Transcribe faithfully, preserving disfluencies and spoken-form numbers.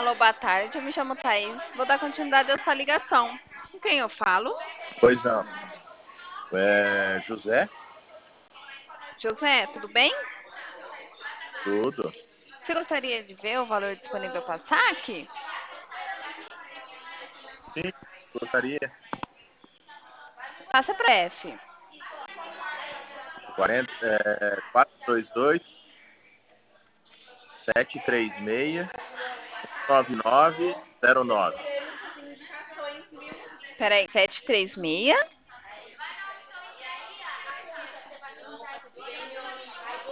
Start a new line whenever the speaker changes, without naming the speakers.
Alô, boa tarde. Eu me chamo Thaís. Vou dar continuidade à sua ligação. Com quem eu falo?
Pois não. É, José,
José, tudo bem?
tudo.
Você gostaria de ver o valor disponível para saque?
Sim, gostaria.
Passa para F.
quarenta, é, quatro dois dois, sete três seis, nove nove zero nove.
Peraí, sete três seis.